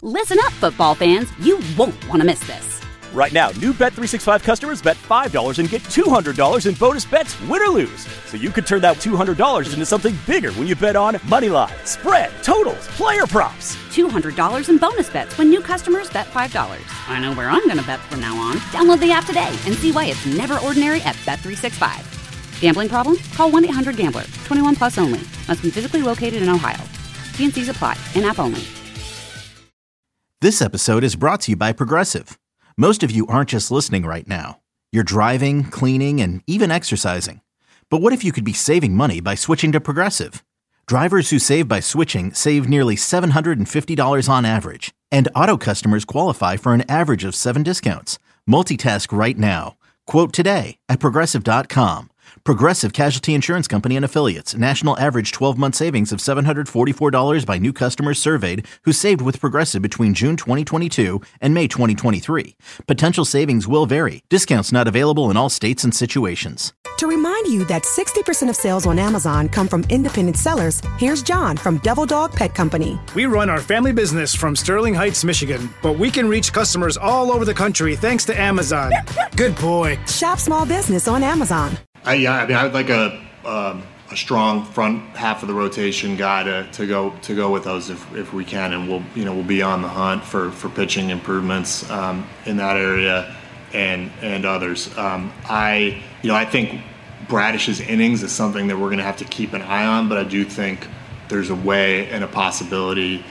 Listen up, football fans. You won't want to miss this. Right now, new Bet365 customers bet $5 and get $200 in bonus bets, win or lose. So you could turn that $200 into something bigger when you bet on money line, spread, totals, player props. $200 in bonus bets when new customers bet $5. I know where I'm going to bet from now on. Download the app today and see why it's never ordinary at Bet365. Gambling problem? Call 1-800-GAMBLER. 21 plus only. Must be physically located in Ohio. T&Cs apply. In-app only. This episode is brought to you by Progressive. Most of you aren't just listening right now. You're driving, cleaning, and even exercising. But what if you could be saving money by switching to Progressive? Drivers who save by switching save nearly $750 on average. And auto customers qualify for an average of 7 discounts. Multitask right now. Quote today at Progressive.com. Progressive Casualty Insurance Company and Affiliates. National average 12-month savings of $744 by new customers surveyed who saved with Progressive between June 2022 and May 2023. Potential savings will vary. Discounts not available in all states and situations. To remind you that 60% of sales on Amazon come from independent sellers, here's John from Devil Dog Pet Company. We run our family business from Sterling Heights, Michigan, but we can reach customers all over the country thanks to Amazon. Good boy. Shop small business on Amazon. I would like a strong front half of the rotation guy to go with us if we can, and we'll be on the hunt for pitching improvements in that area and others. I think Bradish's innings is something that we're going to have to keep an eye on, but I do think there's a way and a possibility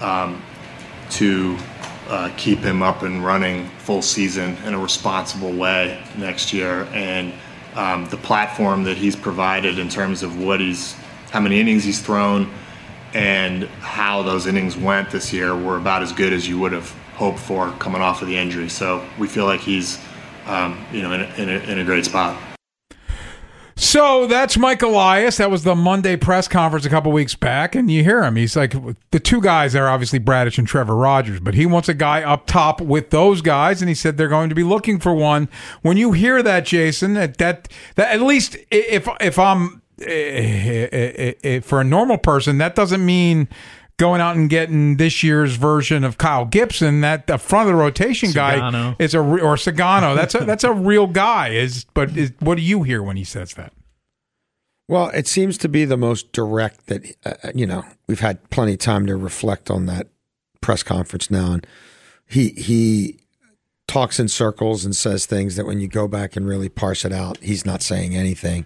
to keep him up and running full season in a responsible way next year. And the platform that he's provided in terms of how many innings he's thrown and how those innings went this year were about as good as you would have hoped for coming off of the injury. So we feel like he's in a great spot. So that's Mike Elias. That was the Monday press conference a couple weeks back, and you hear him. He's like, the two guys are obviously Bradish and Trevor Rogers, but he wants a guy up top with those guys, and he said they're going to be looking for one. When you hear that, Jason, that at least if I'm for a normal person, that doesn't mean going out and getting this year's version of Kyle Gibson. That the front of the rotation guy is or Sagano. That's a real guy. What do you hear when he says that? Well, it seems to be the most direct that we've had plenty of time to reflect on that press conference now, and he talks in circles and says things that when you go back and really parse it out, he's not saying anything.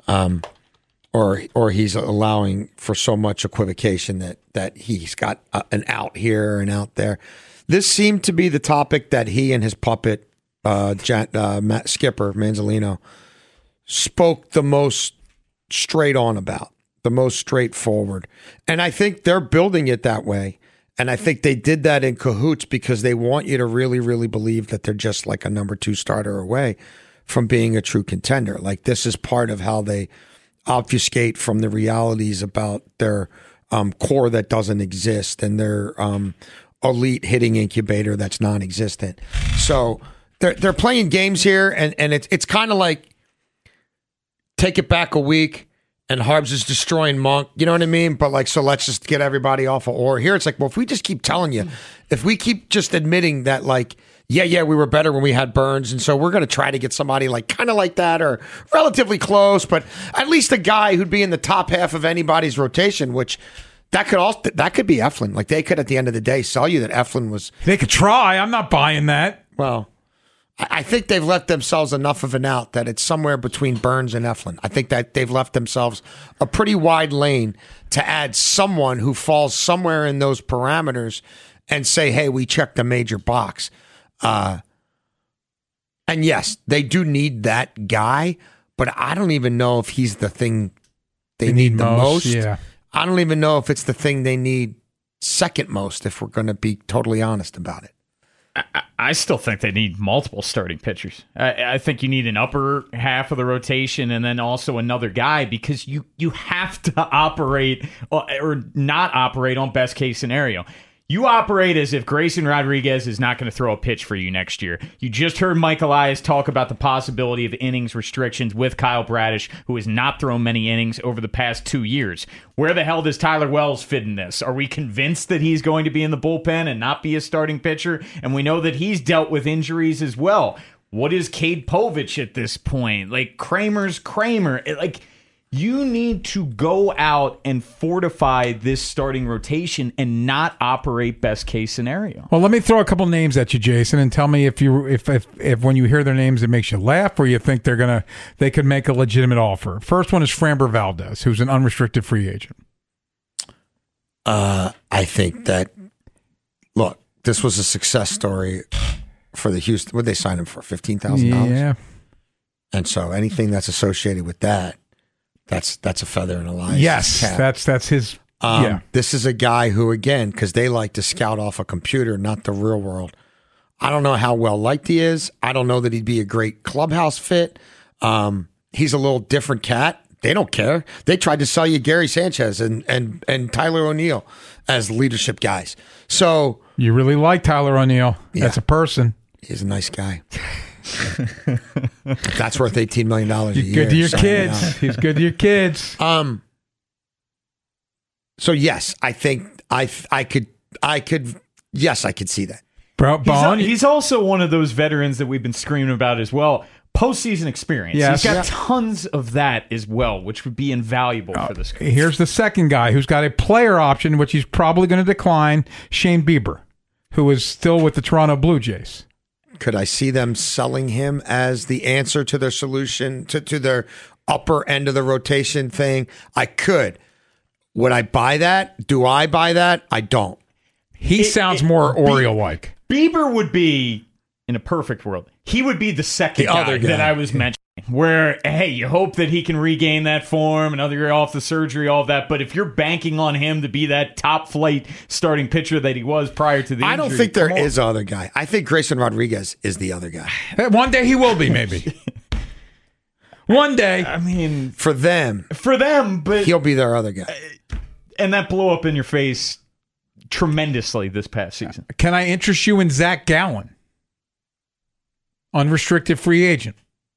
Or he's allowing for so much equivocation that he's got an out here and out there. This seemed to be the topic that he and his puppet, Matt Skipper Manzolino, spoke the most straight on about, the most straightforward. And I think they're building it that way. And I think they did that in cahoots because they want you to really, really believe that they're just like a number 2 starter away from being a true contender. Like this is part of how they obfuscate from the realities about their core that doesn't exist and their elite hitting incubator that's non-existent. So they're playing games here, and it's kind of like take it back a week and Harbs is destroying Monk. You know what I mean? But so let's just get everybody off of Orr. Here it's like, well, if we just keep telling you, if we keep just admitting that yeah, we were better when we had Burns, and so we're going to try to get somebody kind of like that or relatively close, but at least a guy who'd be in the top half of anybody's rotation, which that could be Eflin. Like they could at the end of the day sell you that Eflin was. They could try. I'm not buying that. Well, I think they've left themselves enough of an out that it's somewhere between Burns and Eflin. I think that they've left themselves a pretty wide lane to add someone who falls somewhere in those parameters and say, hey, we checked a major box. And yes, they do need that guy, but I don't even know if he's the thing they need the most. Yeah. I don't even know if it's the thing they need second most, if we're going to be totally honest about it. I still think they need multiple starting pitchers. I think you need an upper half of the rotation and then also another guy because you have to operate or not operate on best case scenario. You operate as if Grayson Rodriguez is not going to throw a pitch for you next year. You just heard Mike Elias talk about the possibility of innings restrictions with Kyle Bradish, who has not thrown many innings over the past 2 years. Where the hell does Tyler Wells fit in this? Are we convinced that he's going to be in the bullpen and not be a starting pitcher? And we know that he's dealt with injuries as well. What is Cade Povich at this point? Like, Kramer's Kramer. You need to go out and fortify this starting rotation and not operate best case scenario. Well, let me throw a couple names at you, Jason, and tell me if when you hear their names it makes you laugh or you think they could make a legitimate offer. First one is Framber Valdez, who's an unrestricted free agent. I think that, look, this was a success story for the Houston. What did they sign him for? $15,000. Yeah, and so anything that's associated with that. That's a feather in Elias' yes, cap. That's his. Yeah. This is a guy who, again, because they like to scout off a computer, not the real world. I don't know how well liked he is. I don't know that he'd be a great clubhouse fit. He's a little different cat. They don't care. They tried to sell you Gary Sanchez and Tyler O'Neill as leadership guys. So you really like Tyler O'Neill? Yeah. That's a person. He's a nice guy. That's worth $18 million a year. He's good to your kids. He's good to your kids. So yes, I think I could. Yes, I could see that. Bro, he's also one of those veterans that we've been screaming about as well. Postseason experience. Yes. He's got tons of that as well, which would be invaluable for this guy. Here's the second guy who's got a player option, which he's probably going to decline. Shane Bieber, who is still with the Toronto Blue Jays. Could I see them selling him as the answer to their solution, to their upper end of the rotation thing? I could. Would I buy that? Do I buy that? I don't. He sounds more Oriole-like. Bieber would be, in a perfect world, he would be the second guy that I was mentioning. Where, hey, you hope that he can regain that form, another year off the surgery, all of that. But if you're banking on him to be that top flight starting pitcher that he was prior to the injury, I don't think there is other guy. I think Grayson Rodriguez is the other guy. One day he will be, maybe. One day. I mean, for them, but he'll be their other guy. And that blew up in your face tremendously this past season. Can I interest you in Zach Gallen? Unrestricted free agent.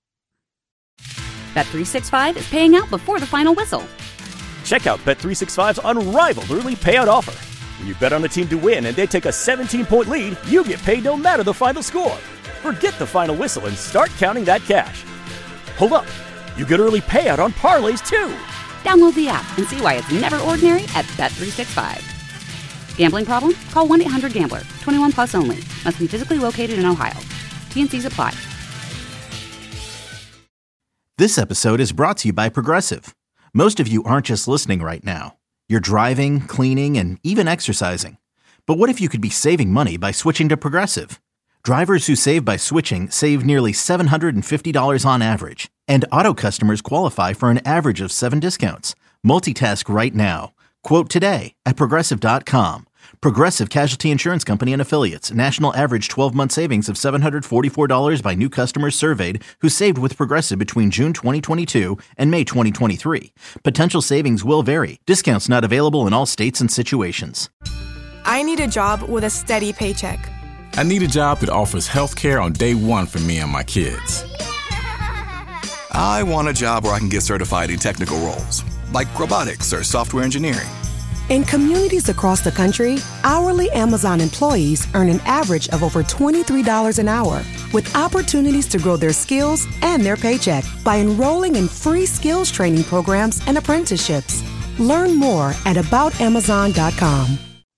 Bet365 is paying out before the final whistle. Check out Bet365's unrivaled early payout offer. When you bet on a team to win and they take a 17-point lead, you get paid no matter the final score. Forget the final whistle and start counting that cash. Hold up. You get early payout on parlays, too. Download the app and see why it's never ordinary at Bet365. Gambling problem? Call 1-800-GAMBLER. 21 plus only. Must be physically located in Ohio. T&Cs apply. This episode is brought to you by Progressive. Most of you aren't just listening right now. You're driving, cleaning, and even exercising. But what if you could be saving money by switching to Progressive? Drivers who save by switching save nearly $750 on average. And auto customers qualify for an average of 7 discounts. Multitask right now. Quote today at Progressive.com. Progressive Casualty Insurance Company and Affiliates. National average 12-month savings of $744 by new customers surveyed who saved with Progressive between June 2022 and May 2023. Potential savings will vary. Discounts not available in all states and situations. I need a job with a steady paycheck. I need a job that offers health care on day one for me and my kids. I want a job where I can get certified in technical roles, like robotics or software engineering. In communities across the country, hourly Amazon employees earn an average of over $23 an hour, with opportunities to grow their skills and their paycheck by enrolling in free skills training programs and apprenticeships. Learn more at aboutamazon.com.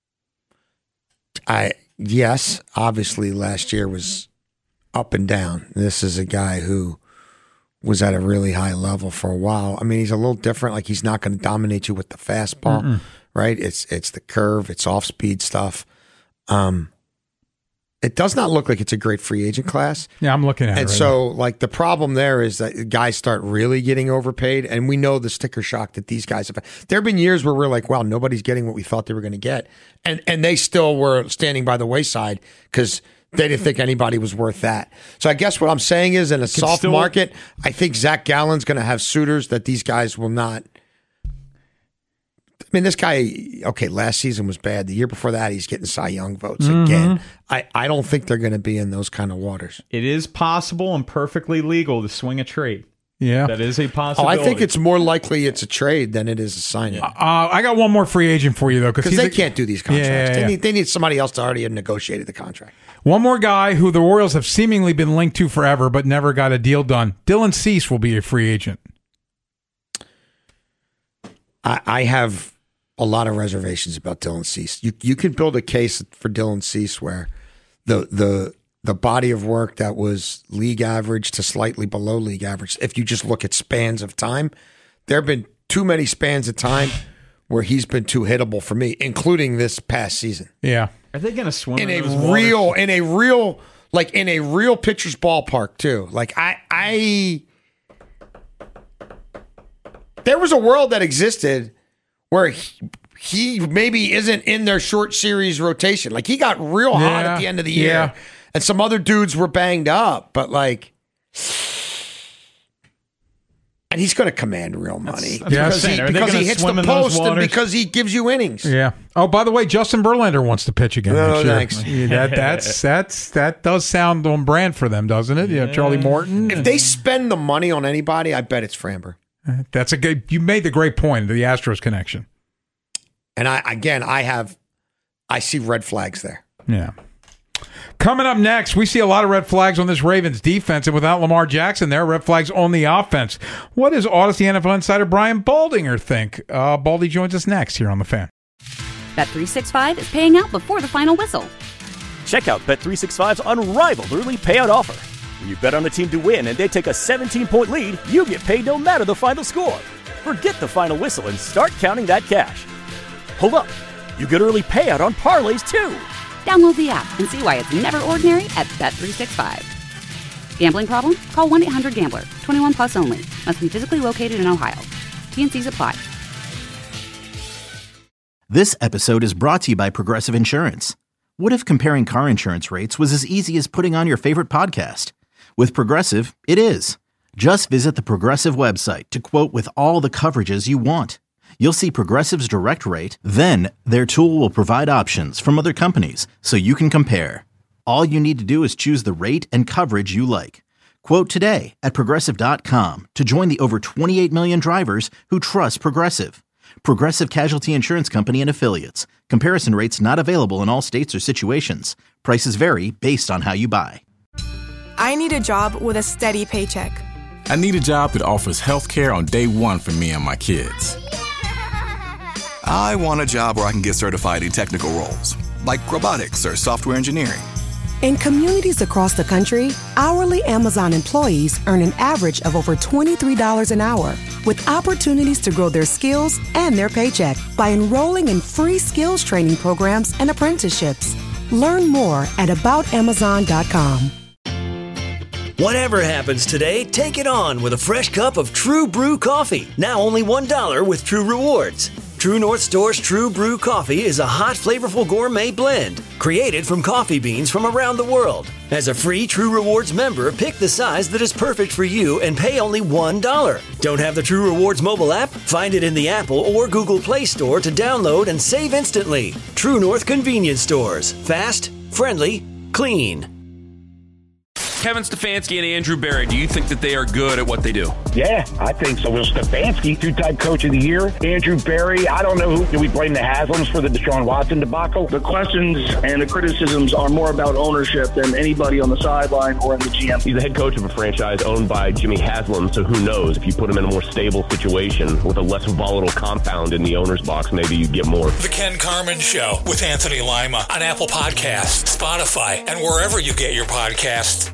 Yes, obviously last year was up and down. This is a guy who was at a really high level for a while. I mean, he's a little different. Like, he's not going to dominate you with the fastball, right? It's the curve, it's off-speed stuff. It does not look like it's a great free agent class. Yeah, I'm looking at it. And so, like, the problem there is that guys start really getting overpaid, and we know the sticker shock that these guys have. There have been years where we're like, wow, nobody's getting what we thought they were going to get. And they still were standing by the wayside because they didn't think anybody was worth that. So I guess what I'm saying is, in a soft market, I think Zach Gallen's going to have suitors that these guys will not. mean, this guy, okay, last season was bad. The year before that, he's getting Cy Young votes again. I don't think they're going to be in those kind of waters. It is possible and perfectly legal to swing a trade. Yeah. That is a possibility. I think it's more likely it's a trade than it is a signing. I got one more free agent for you, though. Because they can't do these contracts. Yeah. They need somebody else to already have negotiated the contract. One more guy who the Orioles have seemingly been linked to forever but never got a deal done. Dylan Cease will be a free agent. I have a lot of reservations about Dylan Cease. You could build a case for Dylan Cease where the body of work that was league average to slightly below league average, if you just look at spans of time, there have been too many spans of time where he's been too hittable for me, including this past season. Yeah. Are they going to swim in a real pitcher's ballpark too? Like there was a world that existed where he maybe isn't in their short series rotation. Like he got real hot at the end of the year, and some other dudes were banged up, but like, and he's going to command real money because he hits the post and because he gives you innings. Yeah. Oh, by the way, Justin Verlander wants to pitch again next year. Thanks. Yeah, that does sound on brand for them, doesn't it? Yeah, Charlie Morton. If they spend the money on anybody, I bet it's Framber. That's a good. You made the great point. The Astros connection. And I see red flags there. Yeah. Coming up next, we see a lot of red flags on this Ravens defense, and without Lamar Jackson, there are red flags on the offense. What does Odyssey NFL insider Brian Baldinger think? Baldy joins us next here on The Fan. Bet365 is paying out before the final whistle. Check out Bet365's unrivaled early payout offer. When you bet on a team to win and they take a 17-point lead, you get paid no matter the final score. Forget the final whistle and start counting that cash. Hold up. You get early payout on parlays, too. Download the app and see why it's never ordinary at Bet365. Gambling problem? Call 1-800-GAMBLER. 21 plus only. Must be physically located in Ohio. T&Cs apply. This episode is brought to you by Progressive Insurance. What if comparing car insurance rates was as easy as putting on your favorite podcast? With Progressive, it is. Just visit the Progressive website to quote with all the coverages you want. You'll see Progressive's direct rate, then their tool will provide options from other companies so you can compare. All you need to do is choose the rate and coverage you like. Quote today at Progressive.com to join the over 28 million drivers who trust Progressive. Progressive Casualty Insurance Company and Affiliates. Comparison rates not available in all states or situations. Prices vary based on how you buy. I need a job with a steady paycheck. I need a job that offers health care on day one for me and my kids. I want a job where I can get certified in technical roles, like robotics or software engineering. In communities across the country, hourly Amazon employees earn an average of over $23 an hour, with opportunities to grow their skills and their paycheck by enrolling in free skills training programs and apprenticeships. Learn more at aboutamazon.com. Whatever happens today, take it on with a fresh cup of True Brew coffee. Now only $1 with True Rewards. True North Store's True Brew coffee is a hot, flavorful gourmet blend created from coffee beans from around the world. As a free True Rewards member, pick the size that is perfect for you and pay only $1. Don't have the True Rewards mobile app? Find it in the Apple or Google Play Store to download and save instantly. True North Convenience Stores. Fast, friendly, clean. Kevin Stefanski and Andrew Berry, do you think that they are good at what they do? Yeah, I think so. Will Stefanski, two-time coach of the year. Andrew Berry, I don't know who. Do we blame the Haslams for the Deshaun Watson debacle? The questions and the criticisms are more about ownership than anybody on the sideline or in the GM. He's the head coach of a franchise owned by Jimmy Haslam, so who knows? If you put him in a more stable situation with a less volatile compound in the owner's box, maybe you get more. The Ken Carman Show with Anthony Lima on Apple Podcasts, Spotify, and wherever you get your podcasts.